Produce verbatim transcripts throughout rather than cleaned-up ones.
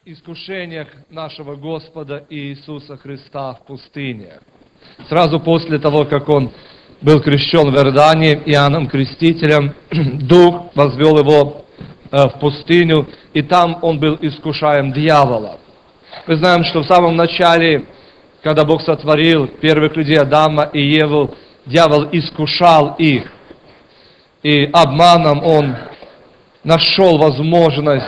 искушениях нашего Господа Иисуса Христа в пустыне. Сразу после того, как Он был крещен в Иордане Иоанном Крестителем, Дух возвел Его в пустыню, и там Он был искушаем дьяволла. Мы знаем, что в самом начале, когда Бог сотворил первых людей Адама и Еву, дьявол искушал их, и обманом он нашел возможность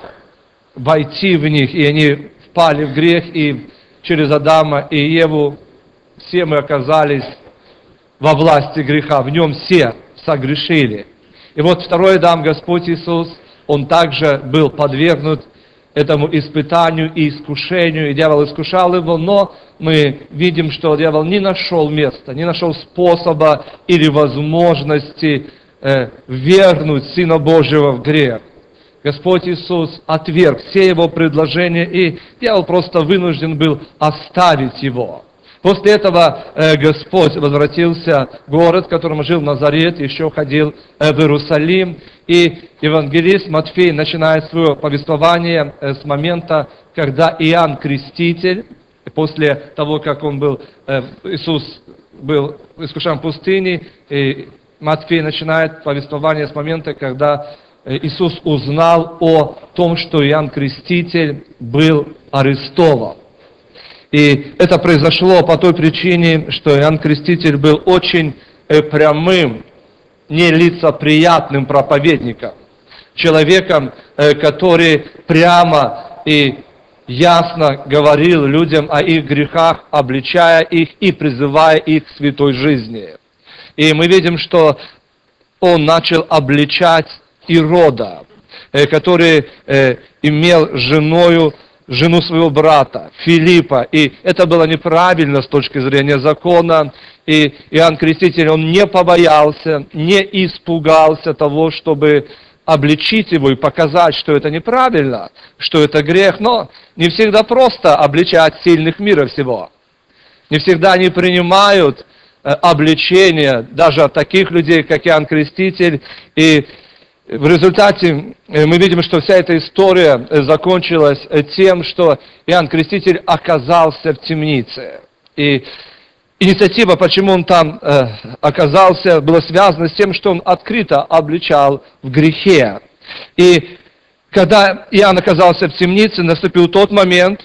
войти в них, и они впали в грех, и через Адама и Еву все мы оказались во власти греха, в нем все согрешили. И вот второй Адам, Господь Иисус, Он также был подвергнут этому испытанию и искушению, и дьявол искушал Его, но мы видим, что дьявол не нашел места, не нашел способа или возможности э, вернуть Сына Божьего в грех. Господь Иисус отверг все Его предложения, и дьявол просто вынужден был оставить Его. После этого э, Господь возвратился в город, в котором жил Назарет, еще ходил э, в Иерусалим. И евангелист Матфей начинает свое повествование э, с момента, когда Иоанн Креститель, после того, как он был, э, Иисус был искушен в пустыне, и Матфей начинает повествование с момента, когда Иисус узнал о том, что Иоанн Креститель был арестован. И это произошло по той причине, что Иоанн Креститель был очень прямым, нелицеприятным проповедником, человеком, который прямо и ясно говорил людям о их грехах, обличая их и призывая их к святой жизни. И мы видим, что он начал обличать Ирода, который имел женою жену своего брата, Филиппа. И это было неправильно с точки зрения закона. И Иоанн Креститель, он не побоялся, не испугался того, чтобы обличить его и показать, что это неправильно, что это грех. Но не всегда просто обличать сильных мира всего. Не всегда они принимают обличение даже от таких людей, как Иоанн Креститель. И в результате мы видим, что вся эта история закончилась тем, что Иоанн Креститель оказался в темнице. И инициатива, почему он там оказался, была связана с тем, что он открыто обличал в грехе. И когда Иоанн оказался в темнице, наступил тот момент,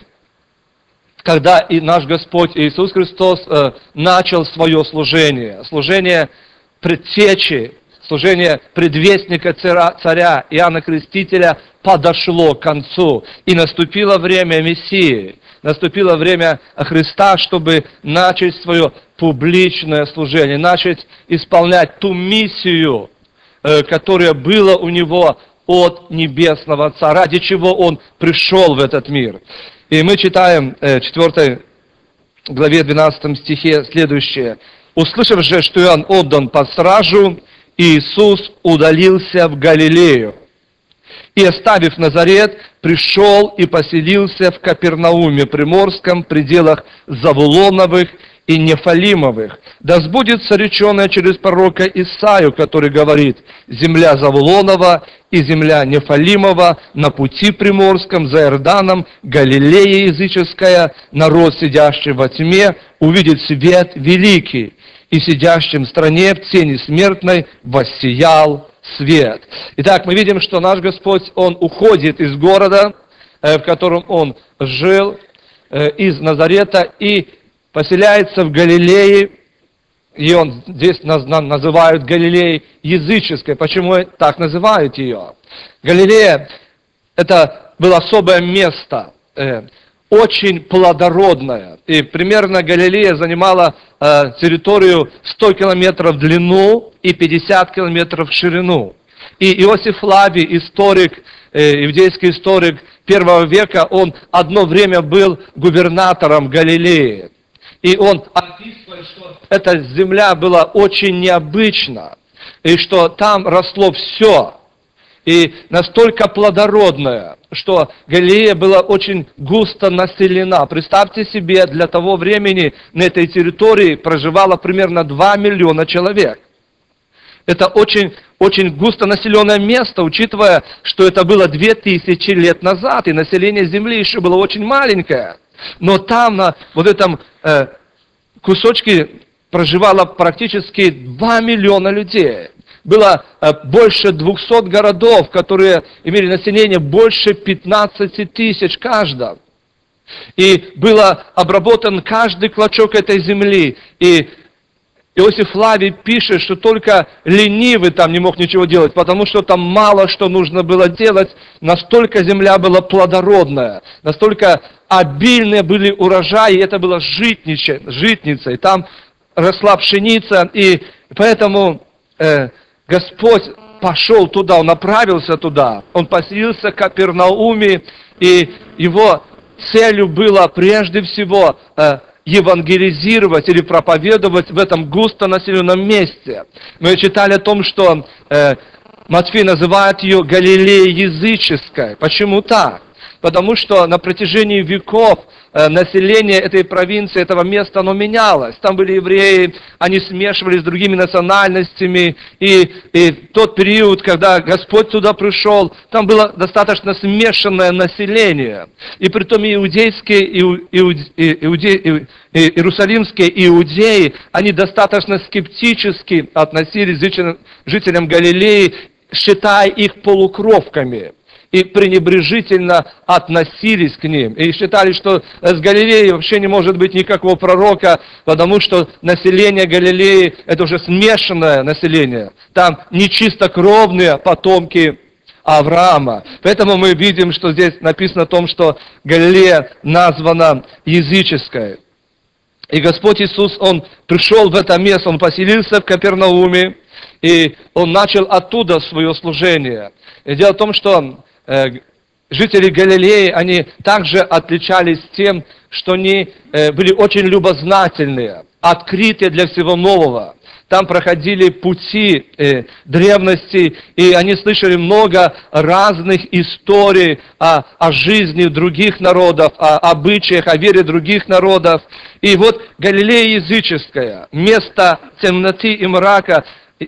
когда и наш Господь Иисус Христос начал свое служение, служение предтечи, служение предвестника царя, царя Иоанна Крестителя подошло к концу. И наступило время Мессии, наступило время Христа, чтобы начать свое публичное служение, начать исполнять ту миссию, которая была у Него от Небесного Отца, ради чего Он пришел в этот мир. И мы читаем в четвёртой главе двенадцатом стихе следующее. «Услышав же, что Иоанн отдан под стражу, Иисус удалился в Галилею, и, оставив Назарет, пришел и поселился в Капернауме Приморском, в пределах Завулоновых и Нефалимовых. Да сбудется реченое через пророка Исаию, который говорит: «Земля Завулонова и земля Нефалимова на пути Приморском, за Иорданом, Галилея языческая, народ, сидящий во тьме, увидит свет великий, и сидящим в стране в тени смертной воссиял свет». Итак, мы видим, что наш Господь, Он уходит из города, в котором Он жил, из Назарета, и поселяется в Галилее, и Он здесь называют Галилеей языческой. Почему так называют ее? Галилея – это было особое место, очень плодородная. И примерно Галилея занимала э, территорию сто километров в длину и пятьдесят километров в ширину. И Иосиф Флавий, историк, э, иудейский историк первого века, он одно время был губернатором Галилеи. И он описывает, что эта земля была очень необычна, и что там росло все. И настолько плодородная, что Галилея была очень густо населена. Представьте себе, для того времени на этой территории проживало примерно два миллиона человек. Это очень, очень густонаселенное место, учитывая, что это было две тысячи лет назад, и население земли еще было очень маленькое. Но там, на вот этом э, кусочке, проживало практически два миллиона людей. Было э, больше двухсот городов, которые имели население больше пятнадцати тысяч каждого. И было обработан каждый клочок этой земли. И Иосиф Флавий пишет, что только ленивый там не мог ничего делать, потому что там мало что нужно было делать. Настолько земля была плодородная, настолько обильные были урожаи, и это было житница, житница, и там росла пшеница, и поэтому э, Господь пошел туда, Он направился туда, Он поселился в Капернауме, и Его целью было прежде всего э, евангелизировать или проповедовать в этом густонаселенном месте. Мы читали о том, что э, Матфей называет ее Галилеей языческой. Почему так? Потому что на протяжении веков э, население этой провинции, этого места, оно менялось. Там были евреи, они смешивались с другими национальностями. И, и тот период, когда Господь туда пришел, там было достаточно смешанное население. И притом иудейские, иу, иуде, иуде, иерусалимские иудеи, они достаточно скептически относились к жителям Галилеи, считая их полукровками. И пренебрежительно относились к ним. И считали, что с Галилеей вообще не может быть никакого пророка, потому что население Галилеи – это уже смешанное население. Там нечистокровные потомки Авраама. Поэтому мы видим, что здесь написано о том, что Галилея названа языческой. И Господь Иисус, Он пришел в это место, Он поселился в Капернауме, и Он начал оттуда свое служение. И дело в том, что жители Галилеи, они также отличались тем, что они были очень любознательные, открытые для всего нового. Там проходили пути древности, и они слышали много разных историй о, о жизни других народов, о обычаях, о вере других народов. И вот Галилея языческая, место темноты и мрака,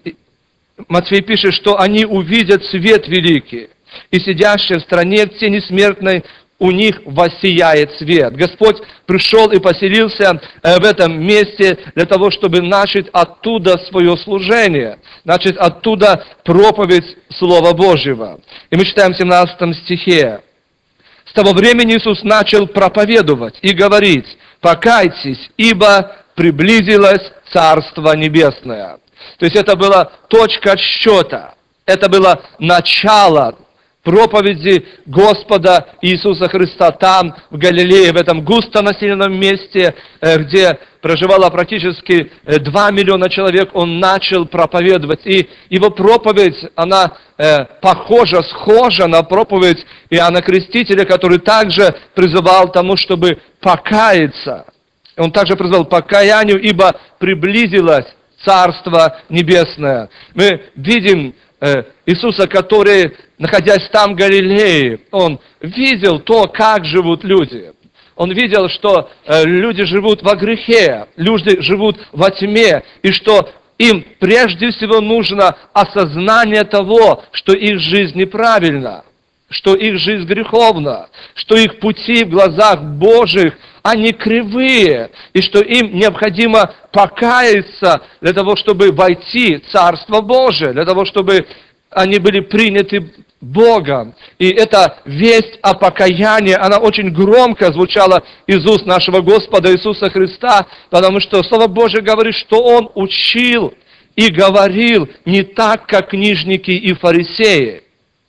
Матфей пишет, что они увидят свет великий. И сидящие в стране в тени смертной, у них воссияет свет. Господь пришел и поселился в этом месте для того, чтобы начать оттуда свое служение, начать оттуда проповедь Слова Божьего. И мы читаем в семнадцатом стихе. «С того времени Иисус начал проповедовать и говорить: покайтесь, ибо приблизилось Царство Небесное». То есть это была точка отсчета, это было начало проповеди Господа Иисуса Христа там, в Галилее, в этом густонаселенном месте, где проживало практически два миллиона человек, Он начал проповедовать. И Его проповедь, она э, похожа, схожа на проповедь Иоанна Крестителя, который также призывал тому, чтобы покаяться. Он также призывал к покаянию, ибо приблизилось Царство Небесное. Мы видим э, Иисуса, который, находясь там, в Галилее, Он видел то, как живут люди. Он видел, что э, люди живут во грехе, люди живут во тьме, и что им прежде всего нужно осознание того, что их жизнь неправильна, что их жизнь греховна, что их пути в глазах Божьих, они кривые, и что им необходимо покаяться для того, чтобы войти в Царство Божие, для того, чтобы они были приняты Богом. И эта весть о покаянии, она очень громко звучала из уст нашего Господа Иисуса Христа, потому что Слово Божие говорит, что Он учил и говорил не так, как книжники и фарисеи.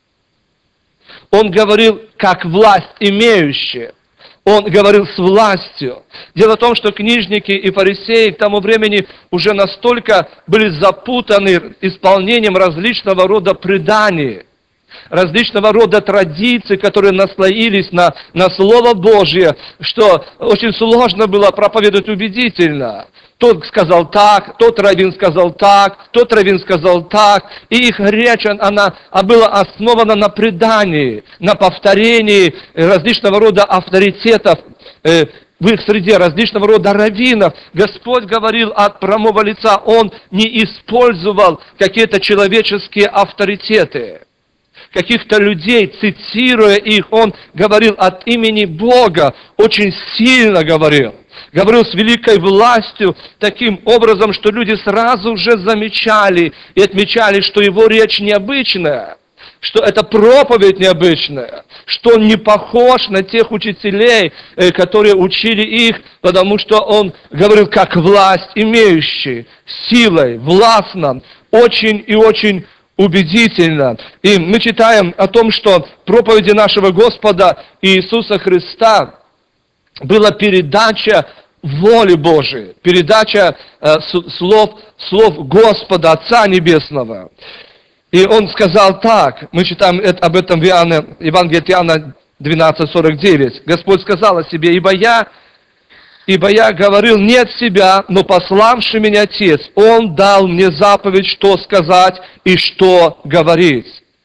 Он говорил, как власть имеющие. Он говорил с властью. Дело в том, что книжники и фарисеи к тому времени уже настолько были запутаны исполнением различного рода преданий, различного рода традиций, которые наслоились на, на Слово Божье, что очень сложно было проповедовать убедительно. Тот сказал так, тот раввин сказал так, тот раввин сказал так. И их речь, она, она была основана на предании, на повторении различного рода авторитетов, э, в их среде различного рода раввинов, Господь говорил от прямого лица, Он не использовал какие-то человеческие авторитеты, каких-то людей, цитируя их, Он говорил от имени Бога, очень сильно говорил. Говорил с великой властью, таким образом, что люди сразу же замечали и отмечали, что его речь необычная, что это проповедь необычная, что он не похож на тех учителей, которые учили их, потому что он говорил как власть имеющий, силой, властно, очень и очень убедительно. И мы читаем о том, что в проповеди нашего Господа Иисуса Христа была передача воли Божией, передача э, слов, слов Господа, Отца Небесного. И Он сказал так, мы читаем это, об этом в Иоанна, Евангелие от Иоанна двенадцать сорок девять. Господь сказал о себе, ибо я, ибо я говорил не от себя, но пославший меня Отец, Он дал мне заповедь, что сказать и что говорить.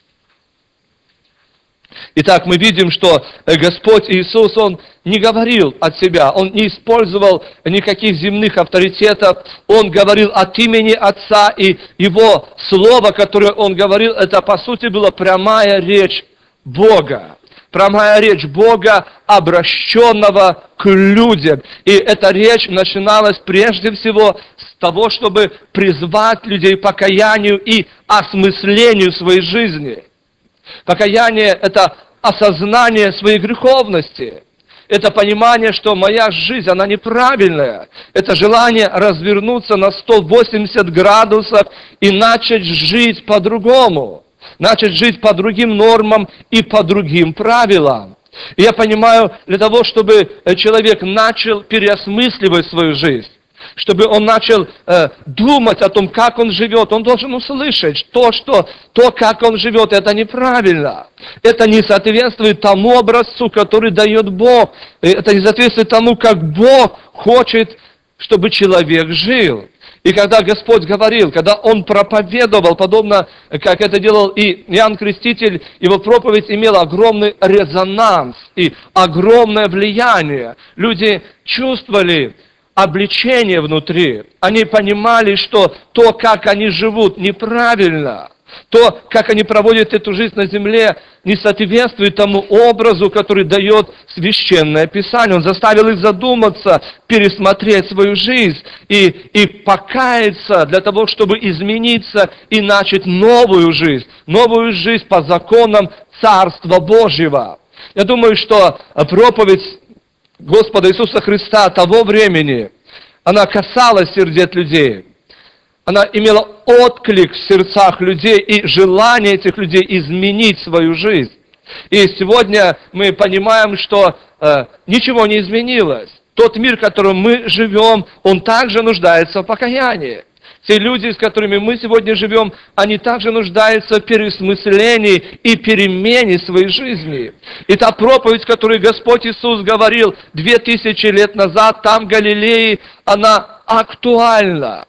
Итак, мы видим, что Господь Иисус, Он не говорил от себя, Он не использовал никаких земных авторитетов, Он говорил от имени Отца, и Его слово, которое Он говорил, это по сути была прямая речь Бога. Прямая речь Бога, обращенного к людям. И эта речь начиналась прежде всего с того, чтобы призвать людей к покаянию и осмыслению своей жизни. Покаяние – это осознание своей греховности. Это понимание, что моя жизнь, она неправильная. Это желание развернуться на сто восемьдесят градусов и начать жить по-другому. Начать жить по другим нормам и по другим правилам. И я понимаю, для того, чтобы человек начал переосмысливать свою жизнь, чтобы он начал э, думать о том, как он живет, он должен услышать то, что то, как он живет, это неправильно. Это не соответствует тому образцу, который дает Бог. Это не соответствует тому, как Бог хочет, чтобы человек жил. И когда Господь говорил, когда Он проповедовал, подобно, как это делал и Иоанн Креститель, его проповедь имела огромный резонанс и огромное влияние. Люди чувствовали обличение внутри. Они понимали, что то, как они живут, неправильно. То, как они проводят эту жизнь на земле, не соответствует тому образу, который дает Священное Писание. Он заставил их задуматься, пересмотреть свою жизнь и, и покаяться для того, чтобы измениться и начать новую жизнь. Новую жизнь по законам Царства Божьего. Я думаю, что проповедь Господа Иисуса Христа того времени, она касалась сердец людей. Она имела отклик в сердцах людей и желание этих людей изменить свою жизнь. И сегодня мы понимаем, что э, ничего не изменилось. Тот мир, в котором мы живем, он также нуждается в покаянии. Те люди, с которыми мы сегодня живем, они также нуждаются в переосмыслении и перемене своей жизни. И та проповедь, которую Господь Иисус говорил две тысячи лет назад, там в Галилее, она актуальна,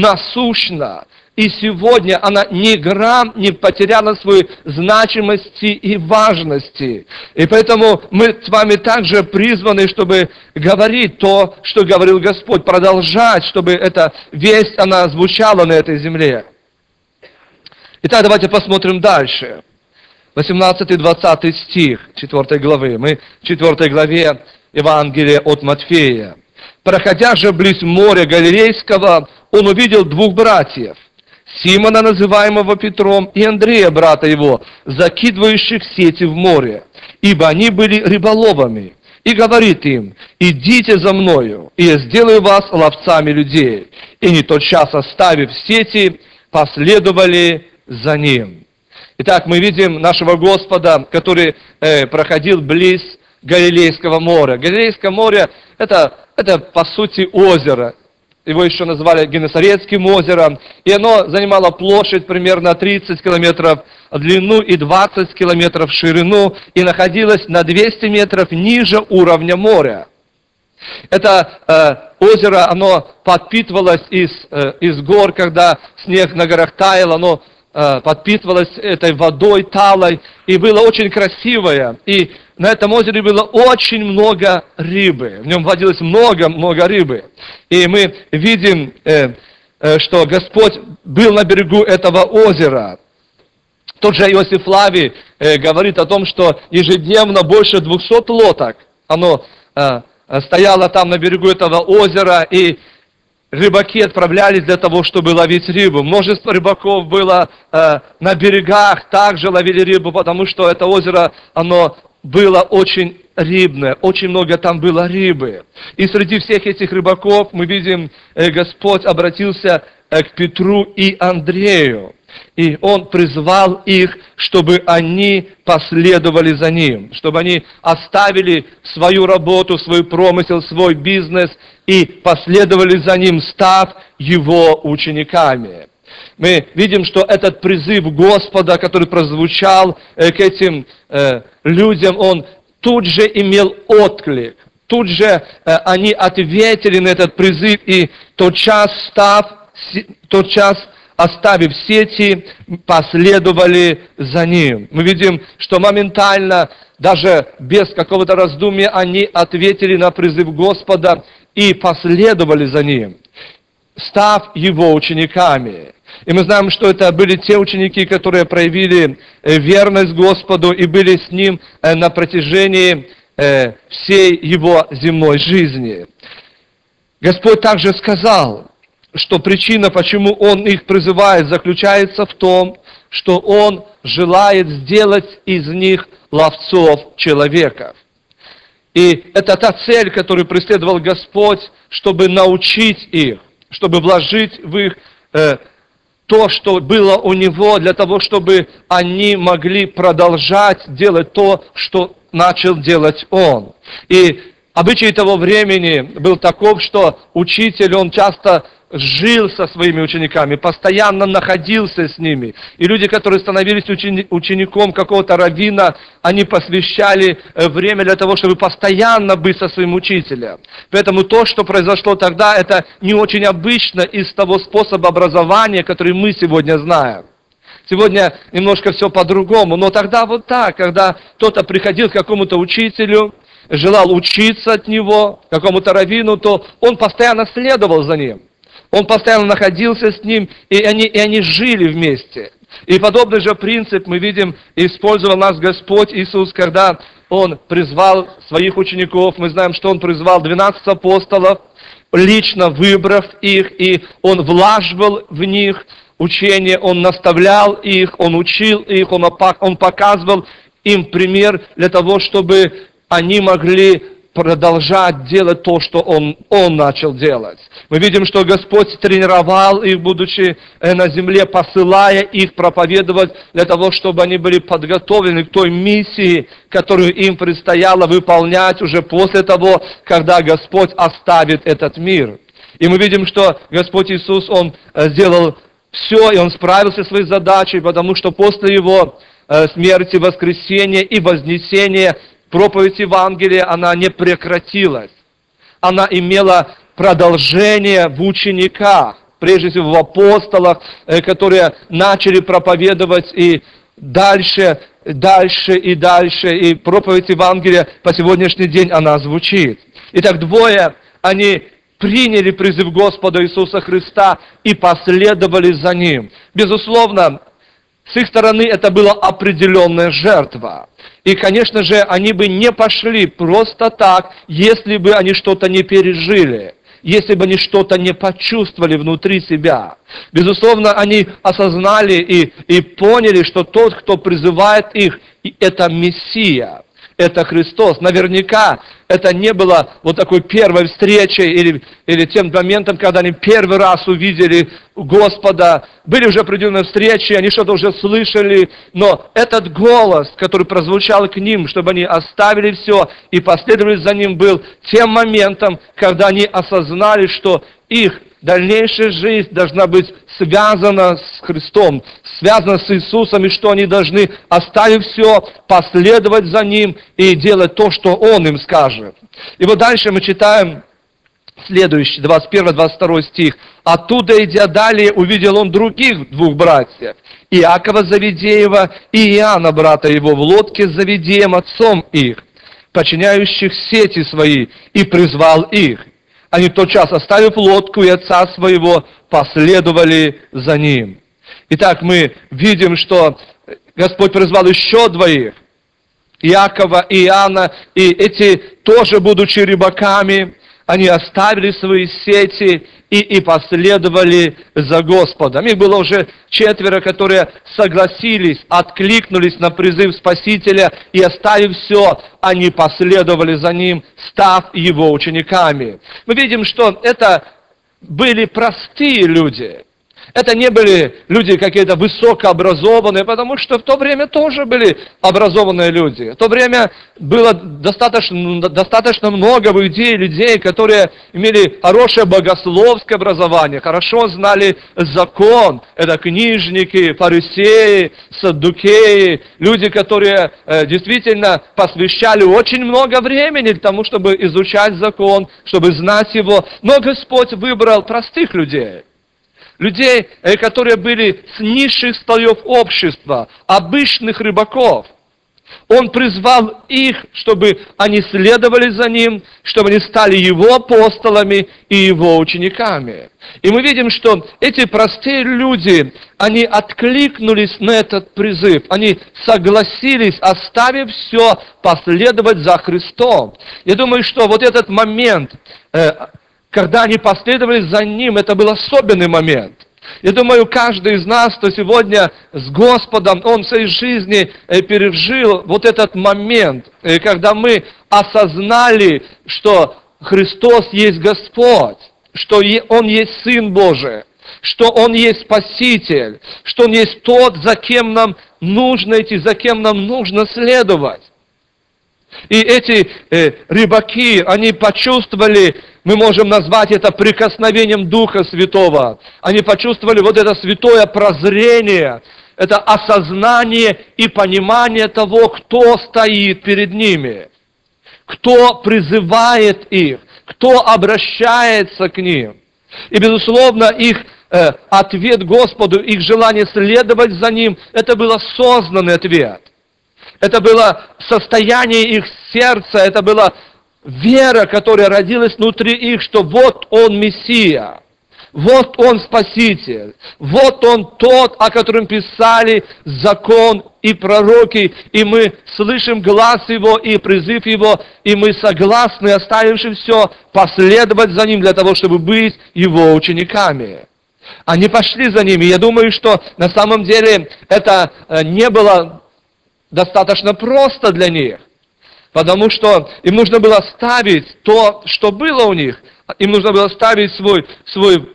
насущна. И сегодня она ни грамм не потеряла своей значимости и важности. И поэтому мы с вами также призваны, чтобы говорить то, что говорил Господь, продолжать, чтобы эта весть, она звучала на этой земле. Итак, давайте посмотрим дальше. восемнадцатый-двадцатый стих четвёртой главы. Мы в четвёртой главе Евангелия от Матфея. «Проходя же близ моря Галилейского, он увидел двух братьев, Симона, называемого Петром, и Андрея, брата его, закидывающих сети в море, ибо они были рыболовами. И говорит им: идите за мною, и я сделаю вас ловцами людей. И не тотчас, оставив сети, последовали за ним». Итак, мы видим нашего Господа, который э, проходил близ Галилейского моря. Галилейское море это, это по сути озеро. Его еще называли Генесарецким озером, и оно занимало площадь примерно тридцать километров в длину и двадцать километров в ширину, и находилось на двести метров ниже уровня моря. Это э, озеро, оно подпитывалось из, э, из гор, когда снег на горах таял, оно э, подпитывалось этой водой талой, и было очень красивое. И на этом озере было очень много рыбы. В нем водилось много-много рыбы. И мы видим, э, э, что Господь был на берегу этого озера. Тот же Иосиф Флавий э, говорит о том, что ежедневно больше двухсот лодок, оно э, стояло там на берегу этого озера, и рыбаки отправлялись для того, чтобы ловить рыбу. Множество рыбаков было э, на берегах, также ловили рыбу, потому что это озеро, оно было очень рыбное, очень много там было рыбы. И среди всех этих рыбаков мы видим, э, Господь обратился э, к Петру и Андрею. И Он призвал их, чтобы они последовали за Ним, чтобы они оставили свою работу, свой промысел, свой бизнес и последовали за Ним, став Его учениками. Мы видим, что этот призыв Господа, который прозвучал э, к этим э, людям, он тут же имел отклик. Тут же э, они ответили на этот призыв, и тотчас став, тотчас оставив сети, последовали за Ним. Мы видим, что моментально, даже без какого-то раздумья, они ответили на призыв Господа и последовали за Ним, став Его учениками. И мы знаем, что это были те ученики, которые проявили верность Господу и были с Ним на протяжении всей Его земной жизни. Господь также сказал, что причина, почему Он их призывает, заключается в том, что Он желает сделать из них ловцов человеков. И это та цель, которую преследовал Господь, чтобы научить их, чтобы вложить в их э, то, что было у Него, для того, чтобы они могли продолжать делать то, что начал делать Он. И обычай того времени был таков, что учитель, он часто жил со своими учениками, постоянно находился с ними. И люди, которые становились учени- учеником какого-то раввина, они посвящали время для того, чтобы постоянно быть со своим учителем. Поэтому то, что произошло тогда, это не очень обычно из того способа образования, который мы сегодня знаем. Сегодня немножко все по-другому, но тогда вот так, когда кто-то приходил к какому-то учителю, желал учиться от него, какому-то раввину, то он постоянно следовал за ним. Он постоянно находился с ним, и они, и они жили вместе. И подобный же принцип мы видим, использовал нас Господь Иисус, когда Он призвал своих учеников. Мы знаем, что Он призвал двенадцать апостолов, лично выбрав их, и Он влаживал в них учение, Он наставлял их, Он учил их, Он, он показывал им пример для того, чтобы они могли продолжать делать то, что он, он начал делать. Мы видим, что Господь тренировал их, будучи на земле, посылая их проповедовать для того, чтобы они были подготовлены к той миссии, которую им предстояло выполнять уже после того, когда Господь оставит этот мир. И мы видим, что Господь Иисус, Он сделал все, и Он справился со своей задачей, потому что после Его смерти, воскресения и вознесения проповедь Евангелия, она не прекратилась. Она имела продолжение в учениках, прежде всего в апостолах, которые начали проповедовать, и дальше, дальше и дальше, и проповедь Евангелия по сегодняшний день она звучит. Итак, двое, они приняли призыв Господа Иисуса Христа и последовали за Ним. Безусловно, с их стороны это была определенная жертва. И, конечно же, они бы не пошли просто так, если бы они что-то не пережили, если бы они что-то не почувствовали внутри себя. Безусловно, они осознали и, и поняли, что тот, кто призывает их, это Мессия. Это Христос. Наверняка это не было вот такой первой встречей или, или тем моментом, когда они первый раз увидели Господа. Были уже определенные встречи, они что-то уже слышали, но этот голос, который прозвучал к ним, чтобы они оставили все и последовали за Ним, был тем моментом, когда они осознали, что их дальнейшая жизнь должна быть связана с Христом, связана с Иисусом, и что они должны, оставив все, последовать за Ним и делать то, что Он им скажет. И вот дальше мы читаем следующий, двадцать первый двадцать второй стих. «Оттуда, идя далее, увидел он других двух братьев, Иакова Завидеева и Иоанна, брата его, в лодке с Завидеем, отцом их, подчиняющих сети свои, и призвал их. Они тотчас, оставив лодку и отца своего, последовали за ним». Итак, мы видим, что Господь призвал еще двоих, Иакова и Иоанна, и эти тоже, будучи рыбаками, они оставили свои сети и, и последовали за Господом. Их было уже четверо, которые согласились, откликнулись на призыв Спасителя, и оставив все, они последовали за Ним, став Его учениками. Мы видим, что это были простые люди. Это не были люди какие-то высокообразованные, потому что в то время тоже были образованные люди. В то время было достаточно, достаточно много в Иудее людей, которые имели хорошее богословское образование, хорошо знали закон. Это книжники, фарисеи, саддукеи, люди, которые э, действительно посвящали очень много времени к тому, чтобы изучать закон, чтобы знать его. Но Господь выбрал простых людей. Людей, которые были с низших слоев общества, обычных рыбаков. Он призвал их, чтобы они следовали за Ним, чтобы они стали Его апостолами и Его учениками. И мы видим, что эти простые люди, они откликнулись на этот призыв, они согласились, оставив все, последовать за Христом. Я думаю, что вот этот момент, когда они последовали за Ним, это был особенный момент. Я думаю, каждый из нас, кто сегодня с Господом, он в своей жизни пережил вот этот момент, когда мы осознали, что Христос есть Господь, что Он есть Сын Божий, что Он есть Спаситель, что Он есть тот, за кем нам нужно идти, за кем нам нужно следовать. И эти э, рыбаки, они почувствовали, мы можем назвать это прикосновением Духа Святого. Они почувствовали вот это святое прозрение, это осознание и понимание того, кто стоит перед ними, кто призывает их, кто обращается к ним. И, безусловно, их э, ответ Господу, их желание следовать за Ним, это был осознанный ответ. Это было состояние их сердца, это была вера, которая родилась внутри их, что вот Он Мессия, вот Он Спаситель, вот Он тот, о котором писали закон и пророки, и мы слышим глаз Его и призыв Его, и мы согласны, оставивши все, последовать за Ним для того, чтобы быть Его учениками. Они пошли за Ними. Я думаю, что на самом деле это не было достаточно просто для них, потому что им нужно было оставить то, что было у них. Им нужно было оставить свой, свой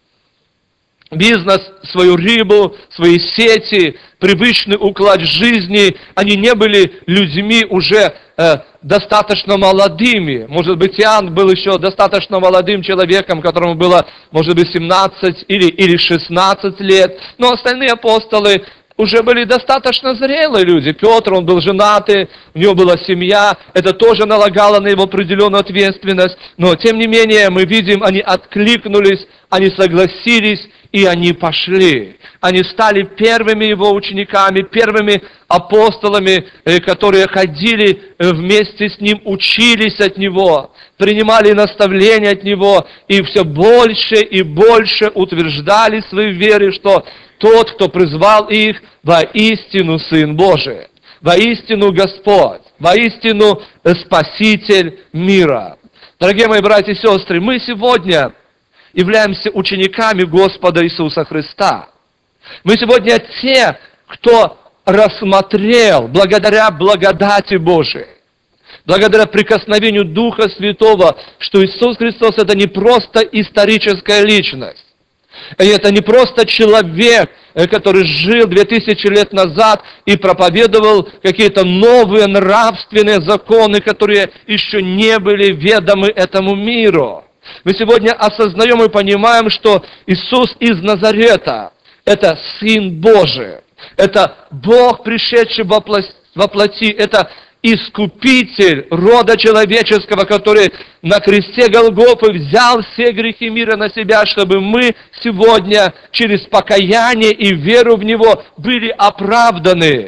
бизнес, свою рыбу, свои сети, привычный уклад жизни. Они не были людьми уже э, достаточно молодыми. Может быть, Иоанн был еще достаточно молодым человеком, которому было, может быть, семнадцать или, или шестнадцать лет. Но остальные апостолы уже были достаточно зрелые люди. Петр, он был женатый, у него была семья, это тоже налагало на его определенную ответственность. Но, тем не менее, мы видим, они откликнулись, они согласились, и они пошли. Они стали первыми его учениками, первыми апостолами, которые ходили вместе с ним, учились от него, принимали наставления от него, и все больше и больше утверждали в своей вере, что тот, кто призвал их, воистину Сын Божий, воистину Господь, воистину Спаситель мира. Дорогие мои братья и сестры, мы сегодня являемся учениками Господа Иисуса Христа. Мы сегодня те, кто рассмотрел, благодаря благодати Божией, благодаря прикосновению Духа Святого, что Иисус Христос – это не просто историческая личность. И это не просто человек, который жил две тысячи лет назад и проповедовал какие-то новые нравственные законы, которые еще не были ведомы этому миру. Мы сегодня осознаем и понимаем, что Иисус из Назарета – это Сын Божий, это Бог, пришедший во плоти, это искупитель рода человеческого, который на кресте Голгофы взял все грехи мира на себя, чтобы мы сегодня через покаяние и веру в Него были оправданы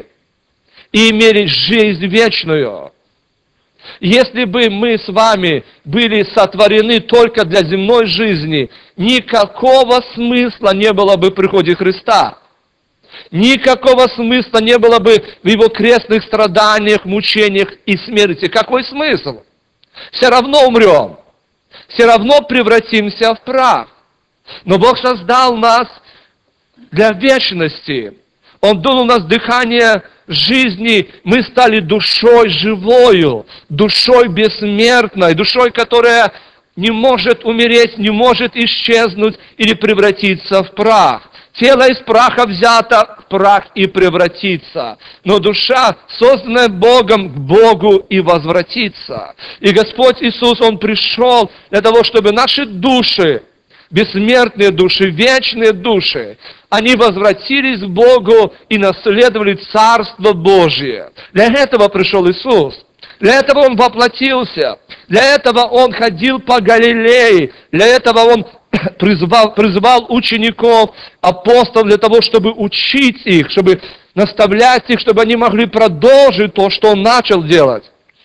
и имели жизнь вечную. Если бы мы с вами были сотворены только для земной жизни, никакого смысла не было бы в приходе Христа. Никакого смысла не было бы в Его крестных страданиях, мучениях и смерти. Какой смысл? Все равно умрем. Все равно превратимся в прах. Но Бог создал нас для вечности. Он дул у нас дыхание жизни, мы стали душой живою, душой бессмертной, душой, которая не может умереть, не может исчезнуть или превратиться в прах. Тело из праха взято, в прах и превратится. Но душа, созданная Богом, к Богу и возвратится. И Господь Иисус, Он пришел для того, чтобы наши души, бессмертные души, вечные души, они возвратились к Богу и наследовали Царство Божие. Для этого пришел Иисус. Для этого Он воплотился. Для этого Он ходил по Галилее. Для этого Он призвал, призвал учеников, апостолов, для того, чтобы учить их, чтобы наставлять их, чтобы они могли продолжить то, что Он начал делать.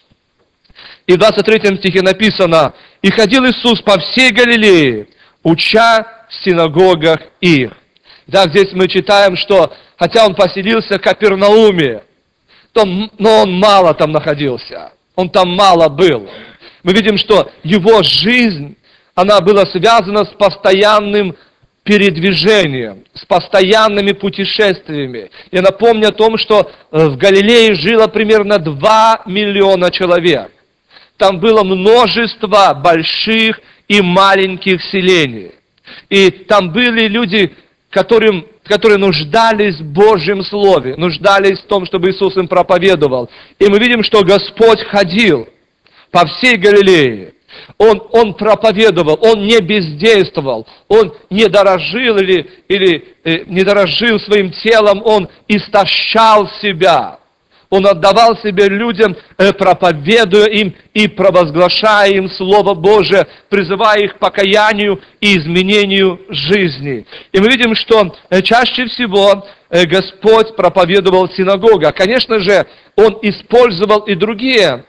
И в двадцать третьем стихе написано: «И ходил Иисус по всей Галилее, уча в синагогах их». Да, здесь мы читаем, что хотя Он поселился в Капернауме, то, но Он мало там находился, Он там мало был. Мы видим, что Его жизнь, она была связана с постоянным передвижением, с постоянными путешествиями. Я напомню о том, что в Галилее жило примерно два миллиона человек. Там было множество больших и маленьких селений. И там были люди, которым, которые нуждались в Божьем Слове, нуждались в том, чтобы Иисус им проповедовал. И мы видим, что Господь ходил по всей Галилее. Он, он проповедовал, Он не бездействовал, Он не дорожил или, или э, не дорожил своим телом, Он истощал себя. Он отдавал себя людям, э, проповедуя им и провозглашая им Слово Божие, призывая их к покаянию и изменению жизни. И мы видим, что э, чаще всего э, Господь проповедовал в синагогах. Конечно же, Он использовал и другие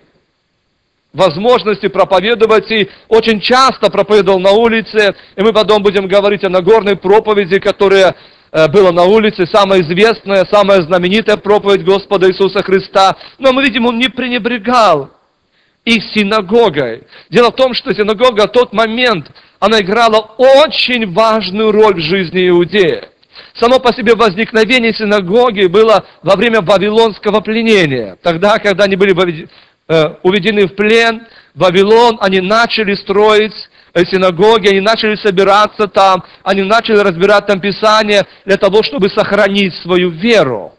возможности проповедовать, и очень часто проповедовал на улице, и мы потом будем говорить о Нагорной проповеди, которая э, была на улице, самая известная, самая знаменитая проповедь Господа Иисуса Христа. Но мы видим, Он не пренебрегал их синагогой. Дело в том, что синагога в тот момент, она играла очень важную роль в жизни Иудеи. Само по себе возникновение синагоги было во время вавилонского пленения. Тогда, когда они были уведены в плен, в Вавилон, они начали строить синагоги, они начали собираться там, они начали разбирать там Писание для того, чтобы сохранить свою веру.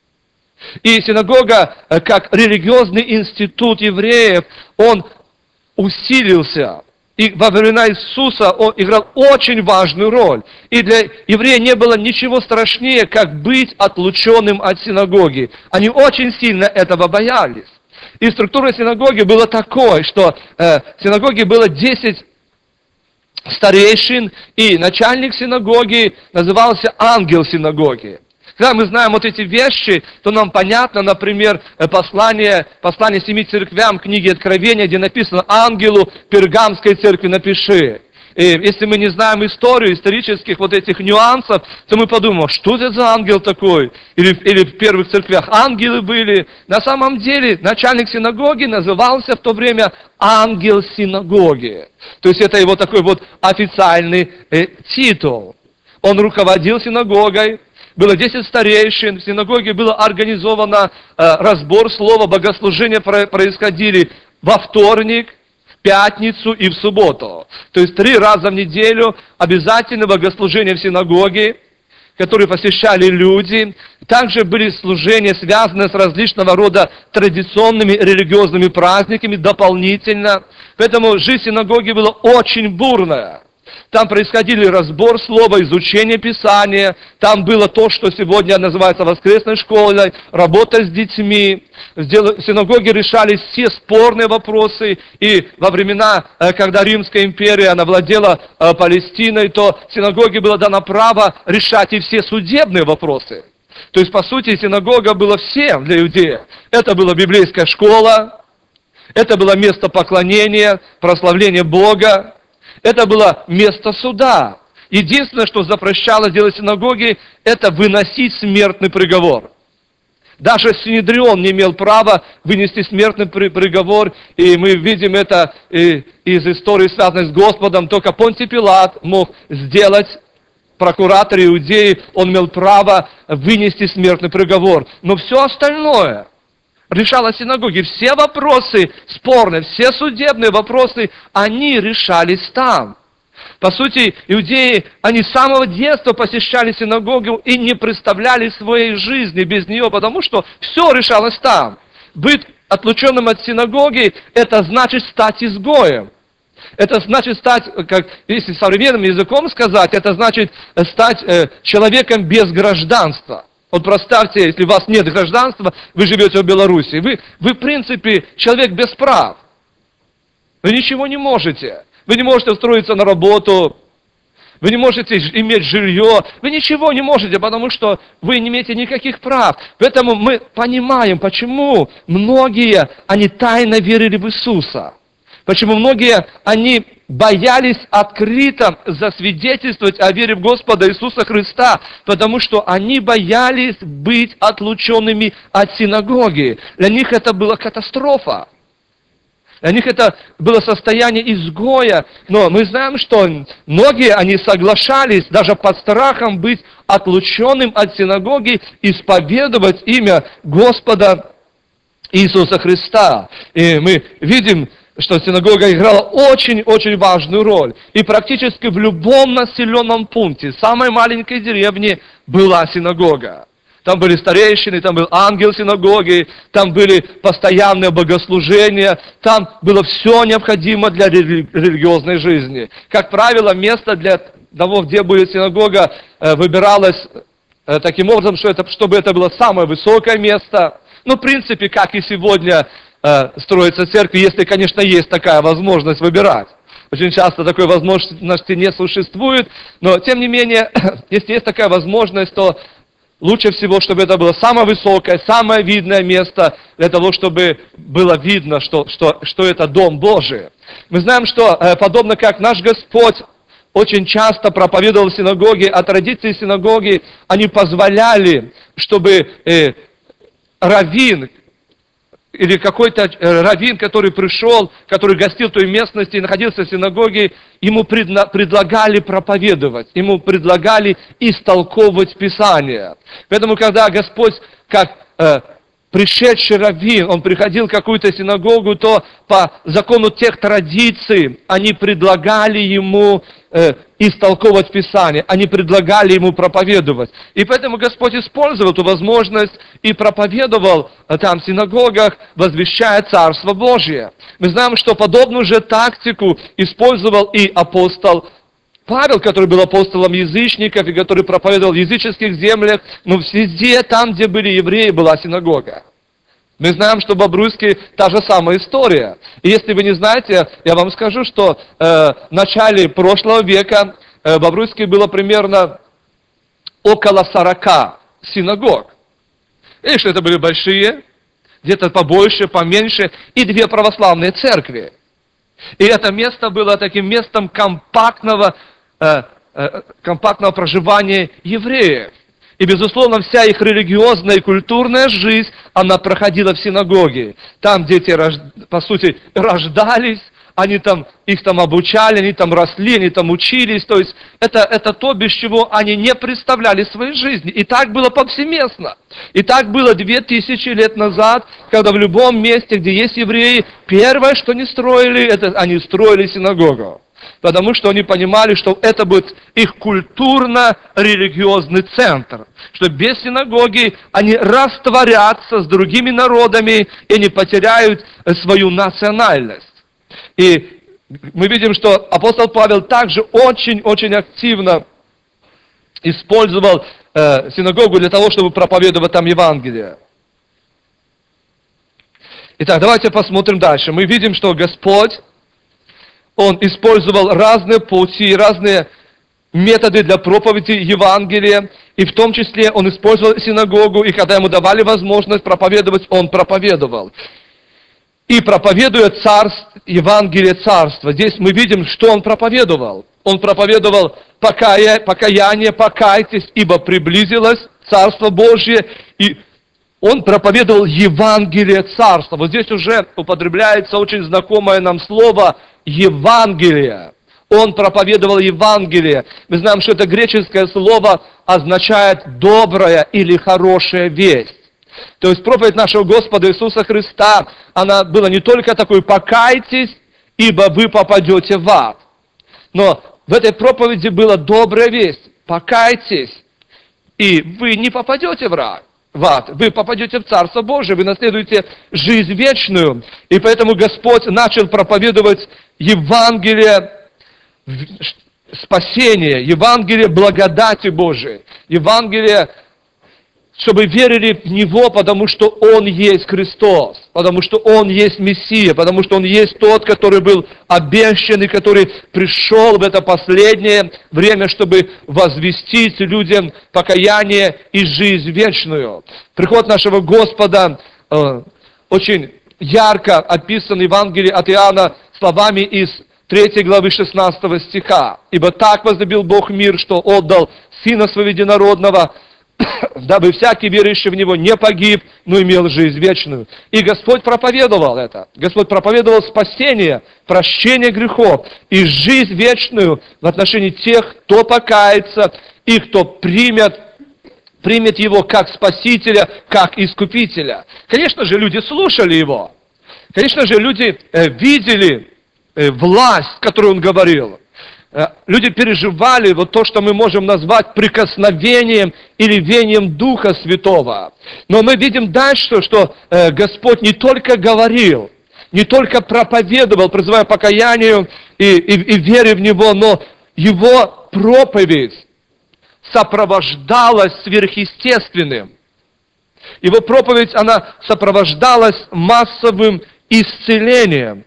И синагога, как религиозный институт евреев, он усилился. И во времена Иисуса он играл очень важную роль. И для еврея не было ничего страшнее, как быть отлученным от синагоги. Они очень сильно этого боялись. И структура синагоги была такой, что э, в синагоге было десять старейшин, и начальник синагоги назывался ангел синагоги. Когда мы знаем вот эти вещи, то нам понятно, например, послание, послание семи церквям, книги Откровения, где написано: «Ангелу Пергамской церкви напиши». И если мы не знаем историю, исторических вот этих нюансов, то мы подумаем, что это за ангел такой? Или, или в первых церквях ангелы были. На самом деле, начальник синагоги назывался в то время ангел синагоги. То есть это его такой вот официальный э, титул. Он руководил синагогой. Было десять старейшин, в синагоге было организовано э, разбор слова, богослужения происходили во вторник, в пятницу и в субботу. То есть три раза в неделю обязательно богослужение в синагоге, которые посещали люди. Также были служения, связанные с различного рода традиционными религиозными праздниками дополнительно. Поэтому жизнь синагоги была очень бурная. там происходили разбор слова, изучение Писания, там было то, что сегодня называется воскресной школой, работа с детьми. В синагоге решались все спорные вопросы, и во времена, когда Римская империя, она владела Палестиной, то синагоге было дано право решать и все судебные вопросы. То есть, по сути, синагога была всем для иудеев. Это была библейская школа, это было место поклонения, прославления Бога, это было место суда. Единственное, что запрещало делать синагоги, это выносить смертный приговор. Даже Синедрион не имел права вынести смертный приговор, и мы видим это из истории, связанной с Господом. Только Понтий Пилат мог сделать, прокуратор Иудеи, он имел право вынести смертный приговор. Но все остальное решала синагоги. Все вопросы спорные, все судебные вопросы, они решались там. По сути, иудеи, они с самого детства посещали синагогу и не представляли своей жизни без нее, потому что все решалось там. Быть отлученным от синагоги, это значит стать изгоем. Это значит стать, как если современным языком сказать, это значит стать э, человеком без гражданства. Вот представьте, если у вас нет гражданства, вы живете в Беларуси, вы, вы в принципе человек без прав. Вы ничего не можете. Вы не можете устроиться на работу, вы не можете иметь жилье, вы ничего не можете, потому что вы не имеете никаких прав. Поэтому мы понимаем, почему многие, они тайно верили в Иисуса. Почему многие, они боялись открыто засвидетельствовать о вере в Господа Иисуса Христа, потому что они боялись быть отлученными от синагоги. Для них это была катастрофа. Для них это было состояние изгоя, но мы знаем, что многие, они соглашались даже под страхом быть отлученным от синагоги, исповедовать имя Господа Иисуса Христа. И мы видим, что синагога играла очень-очень важную роль. И практически в любом населенном пункте, в самой маленькой деревне была синагога. Там были старейшины, там был ангел синагоги, там были постоянные богослужения, там было все необходимо для рели- религиозной жизни. Как правило, место для того, где будет синагога, выбиралось таким образом, что это, чтобы это было самое высокое место. Ну, в принципе, как и сегодня строится церковь, если, конечно, есть такая возможность выбирать. Очень часто такой возможности не существует, но, тем не менее, если есть такая возможность, то лучше всего, чтобы это было самое высокое, самое видное место, для того, чтобы было видно, что, что, что это Дом Божий. Мы знаем, что подобно как наш Господь очень часто проповедовал в синагоге, а традиции синагоги, они позволяли, чтобы э, раввин, или какой-то раввин, который пришел, который гостил в той местности и находился в синагоге, ему предна- предлагали проповедовать, ему предлагали истолковывать Писание. Поэтому, когда Господь, как э, пришедший раввин, он приходил в какую-то синагогу, то по закону тех традиций они предлагали ему э, истолковывать Писание, они предлагали ему проповедовать. И поэтому Господь использовал эту возможность и проповедовал э, там в синагогах, возвещая Царство Божие. Мы знаем, что подобную же тактику использовал и апостол Павел, который был апостолом язычников и который проповедовал в языческих землях, но везде, там, где были евреи, была синагога. Мы знаем, что в Бобруйске та же самая история. И если вы не знаете, я вам скажу, что э, в начале прошлого века э, в Бобруйске было примерно около сорока синагог. И что это были большие, где-то побольше, поменьше, и две православные церкви. И это место было таким местом компактного, э, э, компактного проживания евреев. И, безусловно, вся их религиозная и культурная жизнь, она проходила в синагоге. Там дети, по сути, рождались, они там, их там обучали, они там росли, они там учились. То есть это, это то, без чего они не представляли своей жизни. И так было повсеместно. И так было две тысячи лет назад, когда в любом месте, где есть евреи, первое, что они строили, это они строили синагогу. Потому что они понимали, что это будет их культурно-религиозный центр. Что без синагоги они растворятся с другими народами и не потеряют свою национальность. И мы видим, что апостол Павел также очень-очень активно использовал э, синагогу для того, чтобы проповедовать там Евангелие. Итак, давайте посмотрим дальше. Мы видим, что Господь, Он использовал разные пути, разные методы для проповеди Евангелия, и в том числе Он использовал синагогу, и когда Ему давали возможность проповедовать, Он проповедовал. И проповедуя царство, Евангелие царства, здесь мы видим, что Он проповедовал. Он проповедовал покая, покаяние, покайтесь, ибо приблизилось Царство Божье, и Он проповедовал Евангелие царства. Вот здесь уже употребляется очень знакомое нам слово «Евангелие». Он проповедовал Евангелие. Мы знаем, что это греческое слово означает «добрая» или «хорошая весть». То есть проповедь нашего Господа Иисуса Христа, она была не только такой «покайтесь, ибо вы попадете в ад». Но в этой проповеди была добрая весть. Покайтесь, и вы не попадете в рай. В ад. Вы попадете в Царство Божие, вы наследуете жизнь вечную. И поэтому Господь начал проповедовать Евангелие спасения, Евангелие благодати Божией, Евангелие, чтобы верили в Него, потому что Он есть Христос, потому что Он есть Мессия, потому что Он есть тот, который был обещан и который пришел в это последнее время, чтобы возвестить людям покаяние и жизнь вечную. Приход нашего Господа э, очень ярко описан в Евангелии от Иоанна словами из третьей главы шестнадцатого стиха. «Ибо так возлюбил Бог мир, что отдал Сына Своего Единородного, дабы всякий верующий в Него не погиб, но имел жизнь вечную». И Господь проповедовал это. Господь проповедовал спасение, прощение грехов и жизнь вечную в отношении тех, кто покается и кто примет, примет Его как Спасителя, как Искупителя. Конечно же, люди слушали Его. Конечно же, люди э, видели э, власть, которую Он говорил. Люди переживали вот то, что мы можем назвать прикосновением или веянием Духа Святого. Но мы видим дальше, что э, Господь не только говорил, не только проповедовал, призывая к покаянию и, и, и вере в Него, но Его проповедь сопровождалась сверхъестественным. Его проповедь, она сопровождалась массовым исцелением.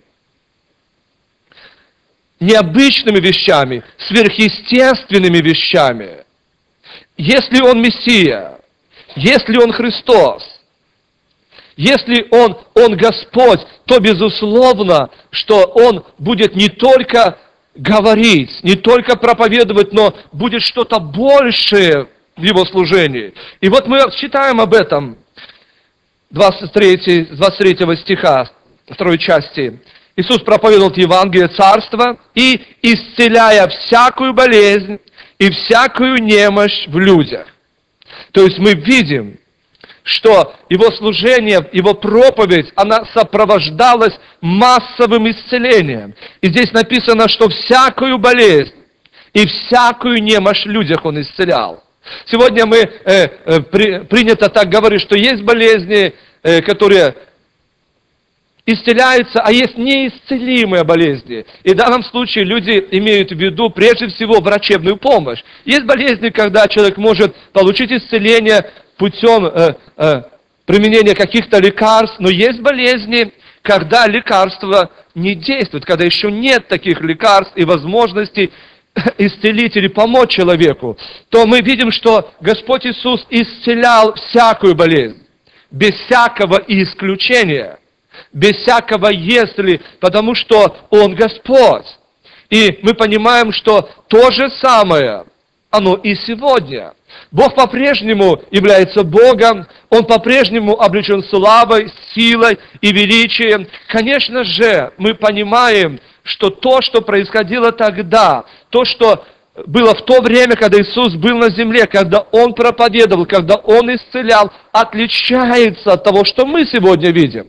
Необычными вещами, сверхъестественными вещами. Если Он Мессия, если Он Христос, если Он, Он Господь, то безусловно, что Он будет не только говорить, не только проповедовать, но будет что-то большее в Его служении. И вот мы читаем об этом, двадцать третьего стиха, второй части. Иисус проповедовал Евангелие Царства и исцеляя всякую болезнь и всякую немощь в людях. То есть мы видим, что Его служение, Его проповедь, она сопровождалась массовым исцелением. И здесь написано, что всякую болезнь и всякую немощь в людях Он исцелял. Сегодня мы, э, э, при, принято так говорить, что есть болезни, э, которые исцеляются, а есть неисцелимые болезни. И в данном случае люди имеют в виду прежде всего врачебную помощь. Есть болезни, когда человек может получить исцеление путем э, э, применения каких-то лекарств, но есть болезни, когда лекарства не действуют, когда еще нет таких лекарств и возможностей исцелить или помочь человеку, то мы видим, что Господь Иисус исцелял всякую болезнь, без всякого исключения. Без всякого «если», потому что Он Господь. И мы понимаем, что то же самое, оно и сегодня. Бог по-прежнему является Богом, Он по-прежнему облечен славой, силой и величием. Конечно же, мы понимаем, что то, что происходило тогда, то, что было в то время, когда Иисус был на земле, когда Он проповедовал, когда Он исцелял, отличается от того, что мы сегодня видим.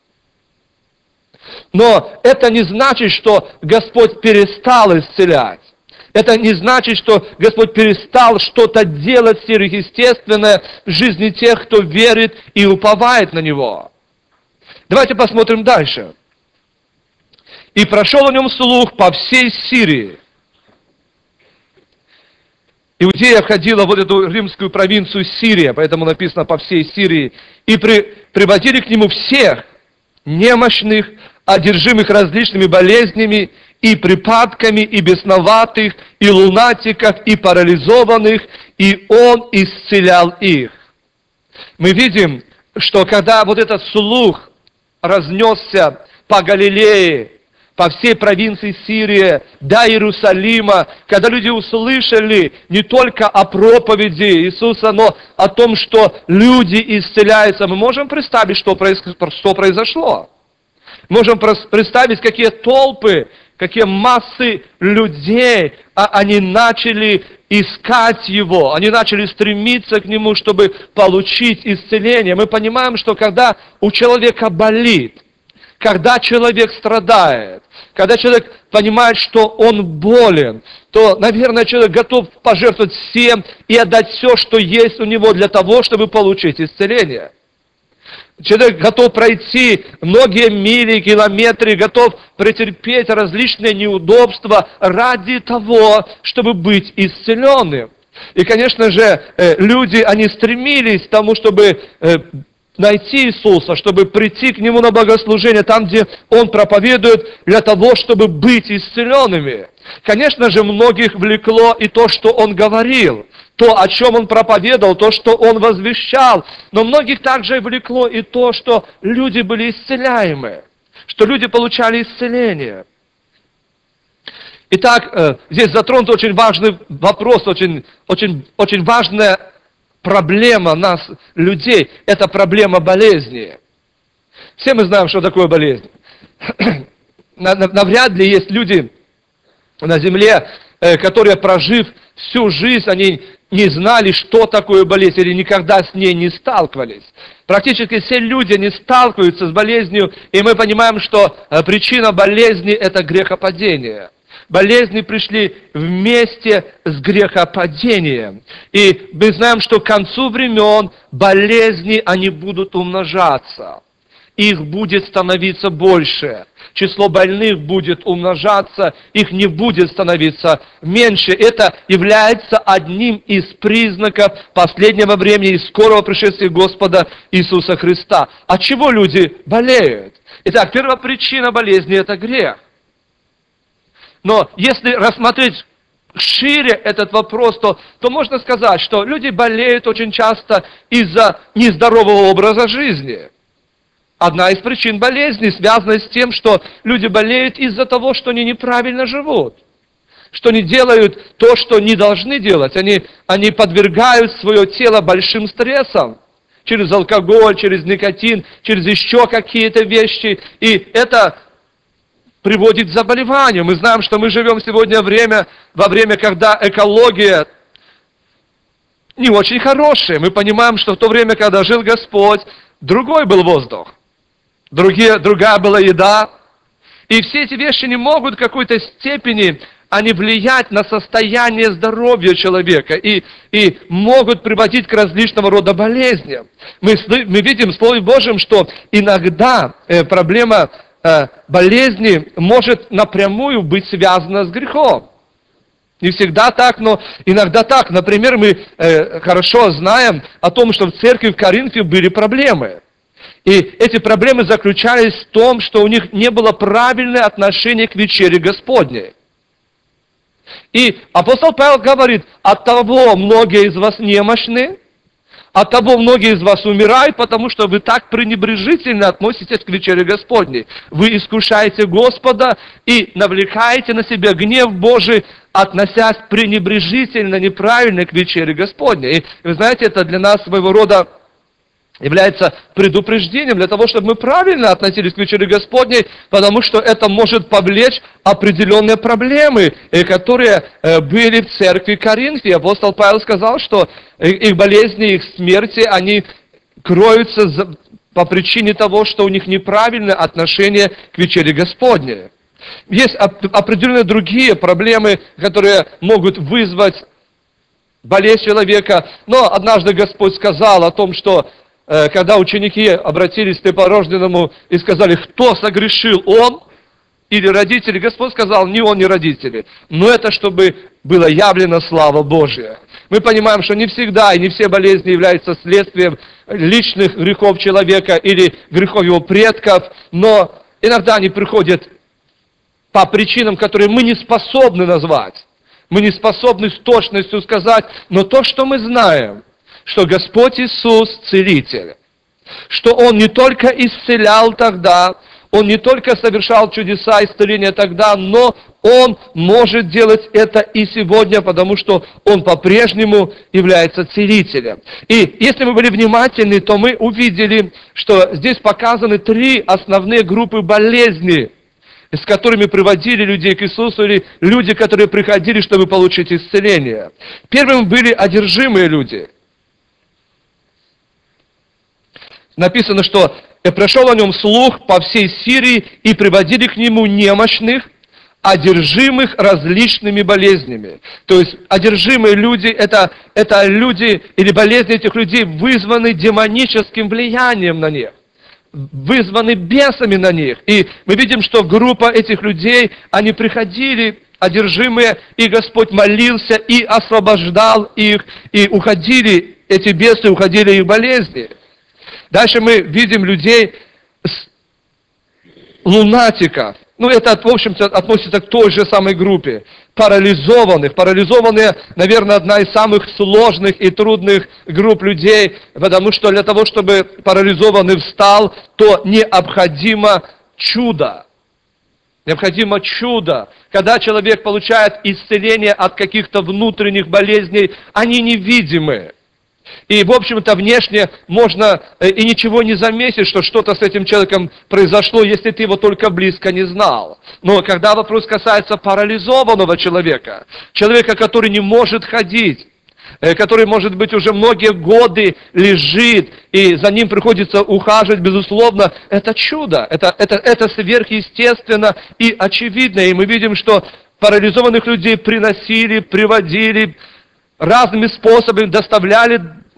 Но это не значит, что Господь перестал исцелять. Это не значит, что Господь перестал что-то делать сверхъестественное в жизни тех, кто верит и уповает на Него. Давайте посмотрим дальше. И прошел о нем слух по всей Сирии. Иудея обходила вот эту римскую провинцию Сирия, поэтому написано по всей Сирии. И при, приводили к нему всех немощных, одержимых различными болезнями, и припадками, и бесноватых, и лунатиков, и парализованных, и он исцелял их. Мы видим, что когда вот этот слух разнесся по Галилее, по всей провинции Сирии, до Иерусалима, когда люди услышали не только о проповеди Иисуса, но о том, что люди исцеляются, мы можем представить, что произошло. Можем представить, какие толпы, какие массы людей, а они начали искать Его, они начали стремиться к Нему, чтобы получить исцеление. Мы понимаем, что когда у человека болит, когда человек страдает, когда человек понимает, что он болен, то, наверное, человек готов пожертвовать всем и отдать все, что есть у него для того, чтобы получить исцеление. Человек готов пройти многие мили, километры, готов претерпеть различные неудобства ради того, чтобы быть исцеленным. И, конечно же, люди, они стремились к тому, чтобы найти Иисуса, чтобы прийти к Нему на богослужение, там, где Он проповедует, для того, чтобы быть исцеленными. Конечно же, многих влекло и то, что Он говорил, то, о чем Он проповедовал, то, что Он возвещал. Но многих также влекло и то, что люди были исцеляемы, что люди получали исцеление. Итак, здесь затронут очень важный вопрос, очень, очень, очень важная проблема нас, людей, это проблема болезни. Все мы знаем, что такое болезнь. Навряд ли есть люди на земле, которые, прожив всю жизнь, они не знали, что такое болезнь, или никогда с ней не сталкивались. Практически все люди, они сталкиваются с болезнью, и мы понимаем, что причина болезни – это грехопадение. Болезни пришли вместе с грехопадением. И мы знаем, что к концу времен болезни, они будут умножаться. Их будет становиться больше. Число больных будет умножаться, их не будет становиться меньше. Это является одним из признаков последнего времени и скорого пришествия Господа Иисуса Христа. От чего люди болеют? Итак, первопричина болезни – это грех. Но если рассмотреть шире этот вопрос, то, то можно сказать, что люди болеют очень часто из-за нездорового образа жизни. Одна из причин болезни связана с тем, что люди болеют из-за того, что они неправильно живут, что они делают то, что не должны делать. Они, они подвергают свое тело большим стрессам через алкоголь, через никотин, через еще какие-то вещи. И это приводит к заболеванию. Мы знаем, что мы живем сегодня время, во время, когда экология не очень хорошая. Мы понимаем, что в то время, когда жил Господь, другой был воздух, другие, другая была еда. И все эти вещи не могут в какой-то степени они влиять на состояние здоровья человека и, и могут приводить к различного рода болезням. Мы, мы видим в Слове Божьем, что иногда э, проблема болезни может напрямую быть связана с грехом. Не всегда так, но иногда так. Например, мы э, хорошо знаем о том, что в церкви в Коринфе были проблемы. И эти проблемы заключались в том, что у них не было правильного отношения к вечере Господней. И апостол Павел говорит: от того многие из вас немощны, от того многие из вас умирают, потому что вы так пренебрежительно относитесь к вечере Господней. Вы искушаете Господа и навлекаете на себя гнев Божий, относясь пренебрежительно, неправильно к вечере Господней. И вы знаете, это для нас своего рода является предупреждением для того, чтобы мы правильно относились к вечере Господней, потому что это может повлечь определенные проблемы, которые были в церкви Коринфе. Апостол Павел сказал, что их болезни, их смерти, они кроются по причине того, что у них неправильное отношение к вечере Господней. Есть определенные другие проблемы, которые могут вызвать болезнь человека, но однажды Господь сказал о том, что когда ученики обратились к слепорожденному и сказали: кто согрешил, он или родители, Господь сказал, ни он, ни родители. Но это чтобы была явлена слава Божья. Мы понимаем, что не всегда и не все болезни являются следствием личных грехов человека или грехов его предков, но иногда они приходят по причинам, которые мы не способны назвать. Мы не способны с точностью сказать, но то, что мы знаем, что Господь Иисус целитель, что Он не только исцелял тогда, Он не только совершал чудеса исцеления тогда, но Он может делать это и сегодня, потому что Он по-прежнему является целителем. И если мы были внимательны, то мы увидели, что здесь показаны три основные группы болезней, с которыми приводили людей к Иисусу, или люди, которые приходили, чтобы получить исцеление. Первым были одержимые люди. Написано, что прошел о нем слух по всей Сирии, и приводили к нему немощных, одержимых различными болезнями. То есть одержимые люди, это, это люди, или болезни этих людей вызваны демоническим влиянием на них, вызваны бесами на них. И мы видим, что группа этих людей, они приходили одержимые, и Господь молился и освобождал их, и уходили эти бесы, уходили их болезни. Дальше мы видим людей, лунатиков. Ну, это, в общем-то, относится к той же самой группе. Парализованных. Парализованные, наверное, одна из самых сложных и трудных групп людей, потому что для того, чтобы парализованный встал, то необходимо чудо. Необходимо чудо. Когда человек получает исцеление от каких-то внутренних болезней, они невидимы. И, в общем-то, внешне можно и ничего не заметить, что что-то с этим человеком произошло, если ты его только близко не знал. Но когда вопрос касается парализованного человека, человека, который не может ходить, который, может быть, уже многие годы лежит, и за ним приходится ухаживать, безусловно, это чудо, это, это, это сверхъестественно и очевидно. И мы видим, что парализованных людей приносили, приводили, разными способами доставляли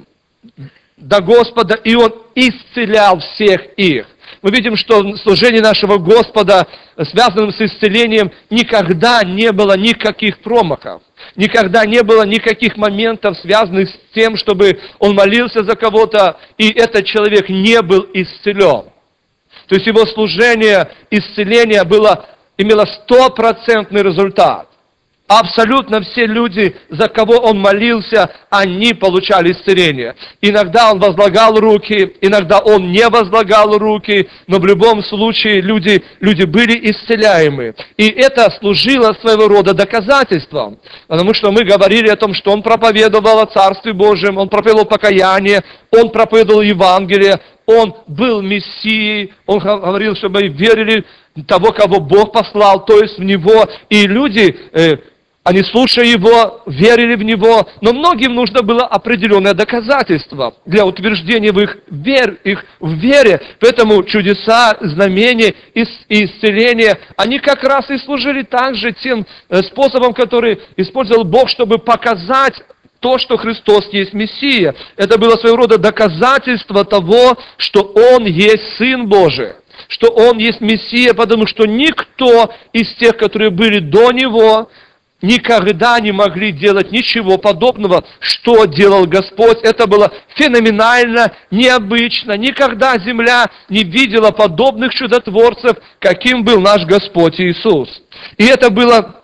до Господа, и Он исцелял всех их. Мы видим, что в служении нашего Господа, связанном с исцелением, никогда не было никаких промахов. Никогда не было никаких моментов, связанных с тем, чтобы он молился за кого-то, и этот человек не был исцелен. То есть его служение, исцеление было, имело стопроцентный результат. Абсолютно все люди, за кого он молился, они получали исцеление. Иногда он возлагал руки, иногда он не возлагал руки, но в любом случае люди, люди были исцеляемы. И это служило своего рода доказательством, потому что мы говорили о том, что он проповедовал о Царстве Божьем, он проповедовал покаяние, он проповедовал Евангелие, он был Мессией, он говорил, чтобы верили в того, кого Бог послал, то есть в Него. И люди, э, они, слушая Его, верили в Него, но многим нужно было определенное доказательство для утверждения в их, вер, их в вере. Поэтому чудеса, знамения и исцеления, они как раз и служили также тем способом, который использовал Бог, чтобы показать то, что Христос есть Мессия. Это было своего рода доказательство того, что Он есть Сын Божий, что Он есть Мессия, потому что никто из тех, которые были до Него, никогда не могли делать ничего подобного, что делал Господь. Это было феноменально, необычно. Никогда земля не видела подобных чудотворцев, каким был наш Господь Иисус. И это было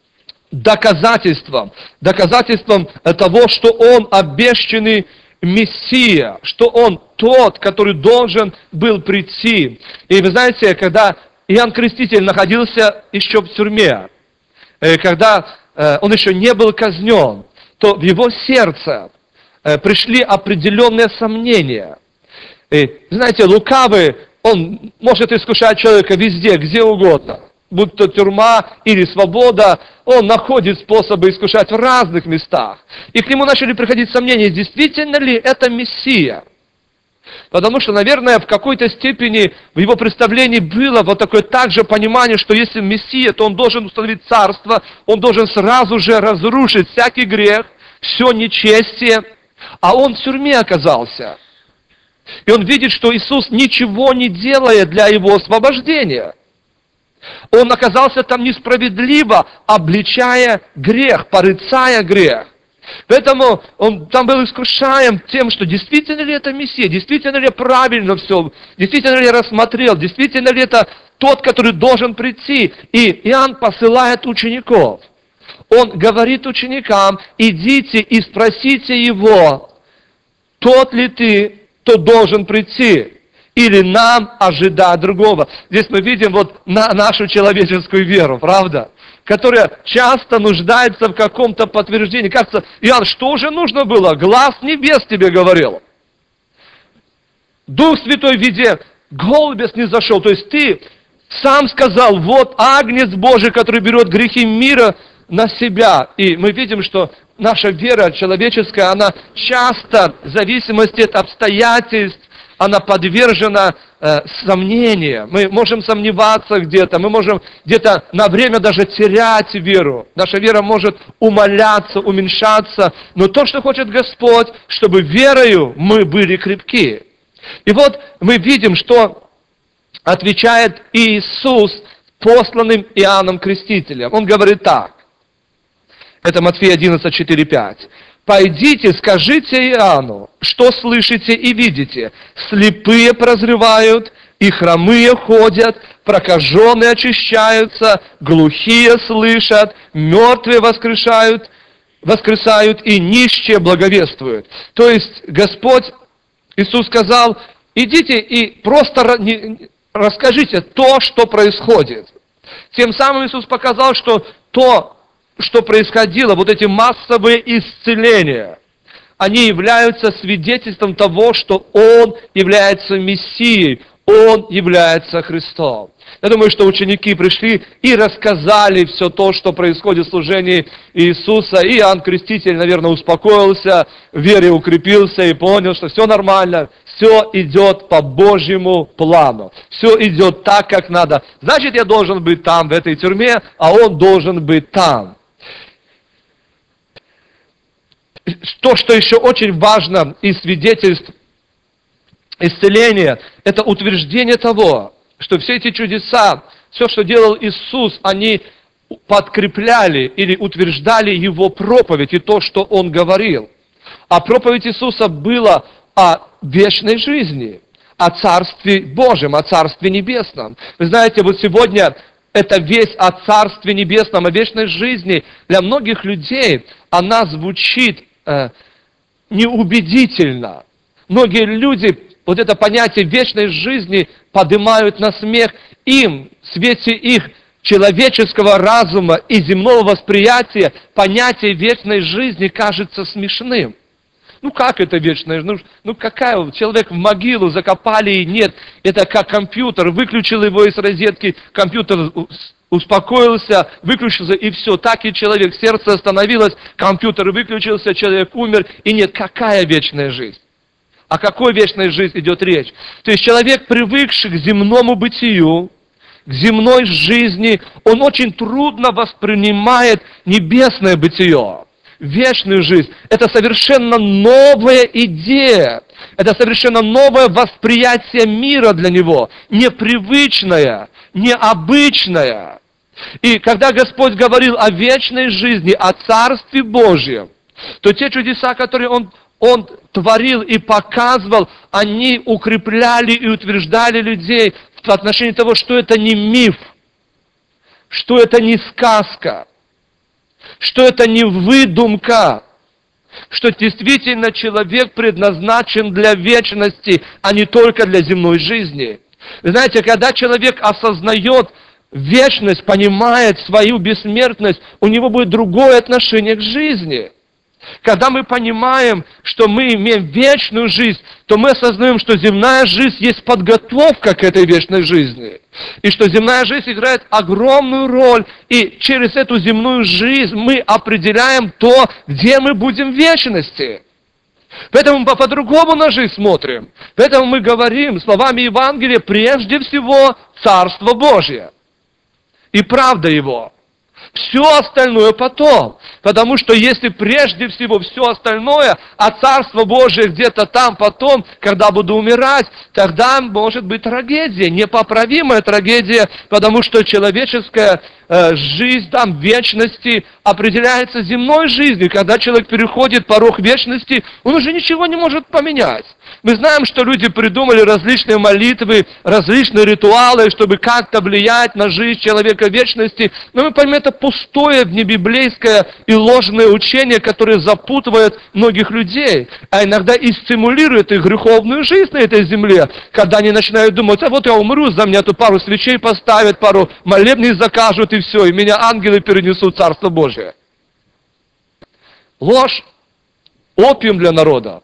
доказательством, доказательством того, что Он обещанный Мессия, что Он тот, который должен был прийти. И вы знаете, когда Иоанн Креститель находился еще в тюрьме, когда он еще не был казнен, то в его сердце пришли определенные сомнения. И, знаете, лукавый, он может искушать человека везде, где угодно. Будь то тюрьма или свобода, он находит способы искушать в разных местах. И к нему начали приходить сомнения, действительно ли это Мессия. Потому что, наверное, в какой-то степени в его представлении было вот такое также понимание, что если Мессия, то он должен установить царство, он должен сразу же разрушить всякий грех, все нечестие, а он в тюрьме оказался. И он видит, что Иисус ничего не делает для его освобождения. Он оказался там несправедливо, обличая грех, порицая грех. Поэтому он там был искушаем тем, что действительно ли это Мессия, действительно ли правильно все, действительно ли рассмотрел, действительно ли это тот, который должен прийти. И Иоанн посылает учеников. Он говорит ученикам: идите и спросите его, тот ли ты, кто должен прийти, или нам ожидать другого. Здесь мы видим вот на нашу человеческую веру, правда? Которая часто нуждается в каком-то подтверждении. Кажется, Иоанн, что же нужно было? Глаз небес тебе говорил. Дух Святой в виде голубя снизошел. То есть ты сам сказал: вот Агнец Божий, который берет грехи мира на себя. И мы видим, что наша вера человеческая, она часто, в зависимости от обстоятельств, она подвержена э, сомнению. Мы можем сомневаться где-то, мы можем где-то на время даже терять веру. Наша вера может умаляться, уменьшаться. Но то, что хочет Господь, чтобы верою мы были крепки. И вот мы видим, что отвечает Иисус посланным Иоанном Крестителем. Он говорит так. Это Матфея одиннадцать, четыре, пять. «Пойдите, скажите Иоанну, что слышите и видите. Слепые прозревают, и хромые ходят, прокаженные очищаются, глухие слышат, мертвые воскрешают, воскресают, и нищие благовествуют». То есть Господь, Иисус сказал: идите и просто расскажите то, что происходит. Тем самым Иисус показал, что то, что происходило, вот эти массовые исцеления, они являются свидетельством того, что Он является Мессией, Он является Христом. Я думаю, что ученики пришли и рассказали все то, что происходит в служении Иисуса. И Иоанн Креститель, наверное, успокоился, в вере укрепился и понял, что все нормально, все идет по Божьему плану. Все идет так, как надо. Значит, я должен быть там, в этой тюрьме, а он должен быть там. То, что еще очень важно из свидетельств исцеления, это утверждение того, что все эти чудеса, все, что делал Иисус, они подкрепляли или утверждали Его проповедь и то, что Он говорил. А проповедь Иисуса была о вечной жизни, о Царстве Божьем, о Царстве Небесном. Вы знаете, вот сегодня эта весть о Царстве Небесном, о вечной жизни, для многих людей она звучит э, неубедительно. Многие люди вот это понятие вечной жизни поднимают на смех. Им, в свете их человеческого разума и земного восприятия, понятие вечной жизни кажется смешным. Ну как это вечная жизнь? Ну какая? Человек в могилу закопали и нет. Это как компьютер. Выключил его из розетки, компьютер успокоился, выключился и все. Так и человек. Сердце остановилось, компьютер выключился, человек умер и нет. Какая вечная жизнь? О какой вечной жизни идет речь? То есть человек, привыкший к земному бытию, к земной жизни, он очень трудно воспринимает небесное бытие, вечную жизнь. Это совершенно новая идея, это совершенно новое восприятие мира для него, непривычное, необычное. И когда Господь говорил о вечной жизни, о Царстве Божьем, то те чудеса, которые Он Он творил и показывал, они укрепляли и утверждали людей в отношении того, что это не миф, что это не сказка, что это не выдумка, что действительно человек предназначен для вечности, а не только для земной жизни. Вы знаете, когда человек осознает вечность, понимает свою бессмертность, у него будет другое отношение к жизни. Когда мы понимаем, что мы имеем вечную жизнь, то мы осознаем, что земная жизнь есть подготовка к этой вечной жизни. И что земная жизнь играет огромную роль. И через эту земную жизнь мы определяем то, где мы будем в вечности. Поэтому мы по-другому на жизнь смотрим. Поэтому мы говорим словами Евангелия прежде всего Царство Божье. И правда Его. Все остальное потом. Потому что если прежде всего все остальное, а Царство Божие где-то там потом, когда буду умирать, тогда может быть трагедия, непоправимая трагедия, потому что человеческая э, жизнь там вечности определяется земной жизнью. Когда человек переходит порог вечности, он уже ничего не может поменять. Мы знаем, что люди придумали различные молитвы, различные ритуалы, чтобы как-то влиять на жизнь человека вечности. Но мы понимаем, это пустое, внебиблейское и ложное учение, которое запутывает многих людей, а иногда и стимулирует их греховную жизнь на этой земле, когда они начинают думать: а вот я умру, за меня тут пару свечей поставят, пару молебней закажут, и все, и меня ангелы перенесут в Царство Божие. Ложь, опиум для народа.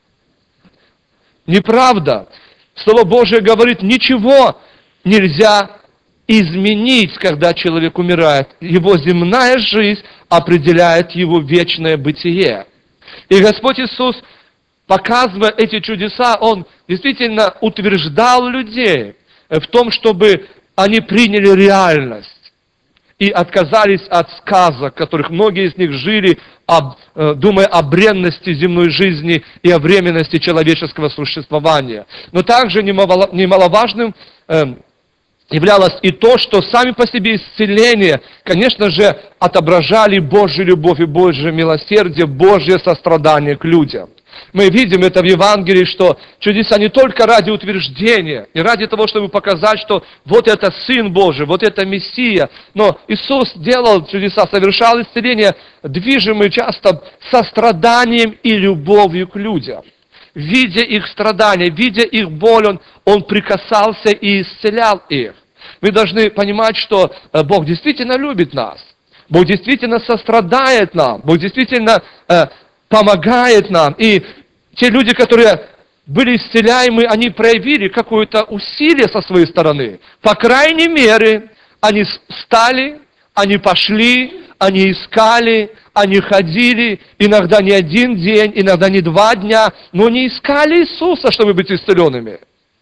Неправда. Слово Божие говорит, ничего нельзя изменить, когда человек умирает. Его земная жизнь определяет его вечное бытие. И Господь Иисус, показывая эти чудеса, Он действительно утверждал людей в том, чтобы они приняли реальность и отказались от сказок, которых многие из них жили, об, думая о бренности земной жизни и о временности человеческого существования. Но также немаловажным являлось и то, что сами по себе исцеления, конечно же, отображали Божью любовь и Божье милосердие, Божье сострадание к людям. Мы видим это в Евангелии, что чудеса не только ради утверждения, не ради того, чтобы показать, что вот это Сын Божий, вот это Мессия, но Иисус делал чудеса, совершал исцеления, движимые часто состраданием и любовью к людям. Видя их страдания, видя их боль, Он, он прикасался и исцелял их. Мы должны понимать, что Бог действительно любит нас, Бог действительно сострадает нам, Бог действительно э, помогает нам. И те люди, которые были исцеляемы, они проявили какое-то усилие со своей стороны. По крайней мере, они встали, они пошли, они искали, они ходили, иногда не один день, иногда не два дня, но не искали Иисуса, чтобы быть исцеленными.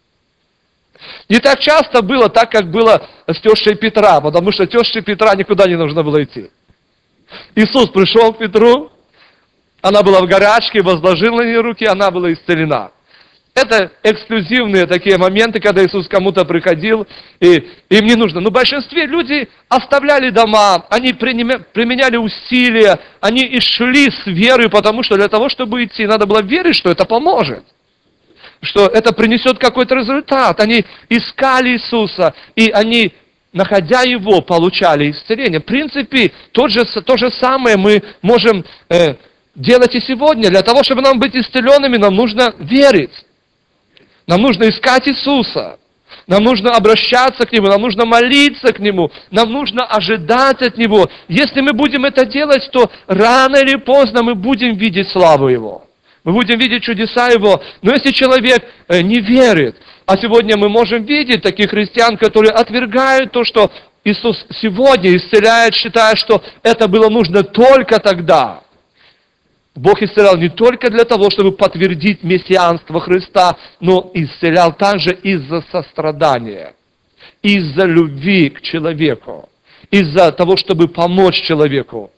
Не так часто было так, как было с тещей Петра, потому что теще Петра никуда не нужно было идти. Иисус пришел к Петру, она была в горячке, возложил на нее руки, она была исцелена. Это эксклюзивные такие моменты, когда Иисус кому-то приходил, и им не нужно. Но в большинстве люди оставляли дома, они применяли усилия, они и шли с верой, потому что для того, чтобы идти, надо было верить, что это поможет, что это принесет какой-то результат. Они искали Иисуса, и они, находя Его, получали исцеление. В принципе, тот же, то же самое мы можем э, делать и сегодня. Для того, чтобы нам быть исцеленными, нам нужно верить. Нам нужно искать Иисуса. Нам нужно обращаться к Нему, нам нужно молиться к Нему, нам нужно ожидать от Него. Если мы будем это делать, то рано или поздно мы будем видеть славу Его. Мы будем видеть чудеса Его. Но если человек не верит, а сегодня мы можем видеть таких христиан, которые отвергают то, что Иисус сегодня исцеляет, считая, что это было нужно только тогда. Бог исцелял не только для того, чтобы подтвердить мессианство Христа, но исцелял также из-за сострадания, из-за любви к человеку, из-за того, чтобы помочь человеку.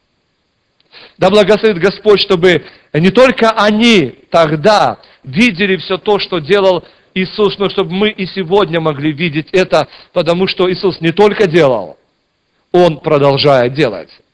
Да благословит Господь, чтобы не только они тогда видели все то, что делал Иисус, но чтобы мы и сегодня могли видеть это, потому что Иисус не только делал, Он продолжает делать.